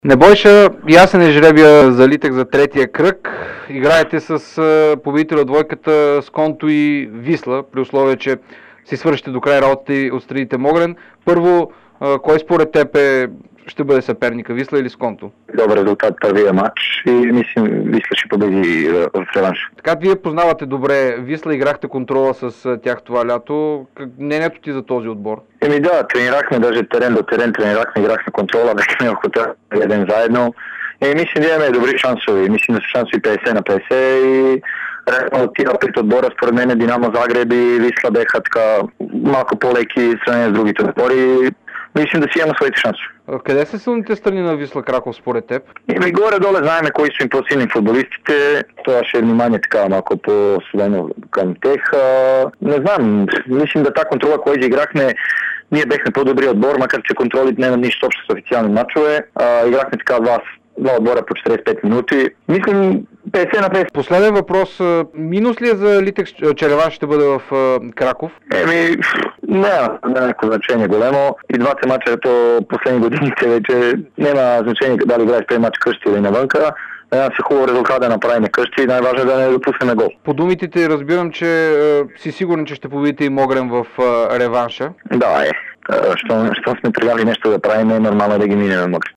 Небойша, ясен е жребия за Литек за третия кръг. Играете с победителя от двойката Сконто и Висла, при условие, че си свършите до край работата и отстраните Могрен. Първо, кой според теб ще бъде съперника, Висла или Сконто? Добър резултат първия матч и мислим Висла ще победи в реванш. Така, вие познавате добре Висла, играхте контрола с тях това лято. Мнението ти за този отбор? Да, тренирахме даже терен до терен, играхме контрола, бяхме в хотел един заедно. Мислим да имаме добри шансове, мислим да са шансови 50 на 50 и реално тия пред отбора, според мен Динамо Загреб и Висла беха така малко по-леки в сравнение с другите отбори. Мислим да си имаме своите шансове. Къде са силните страни на Висла Краков според теб? Горе-доле знаем кои са им по-силни футболистите. Това ще е внимание така малко по-сведено към тех. Не знам, мислим да та контрола, която играхме, ние бехме по-добри отбор, макар че контролите нямат нищо общо с официални матчове. Играхме така два отбора по 45 минути. Мислим 50 на 50. Последен въпрос. Минус ли е за Литек, че реванш ще бъде в Краков? Няма някакво значение големо. И двата мача по последни годините вече няма значение дали играеш при мач къщи или навънка. Се хубаво резултат да направим къщи и най-важно е да не допуснем гол. По думите ти разбирам, че си сигурен, че ще победите и Могрен в реванша. Да, щом сме трябвали нещо да правим, нормално да ги минем Могрен.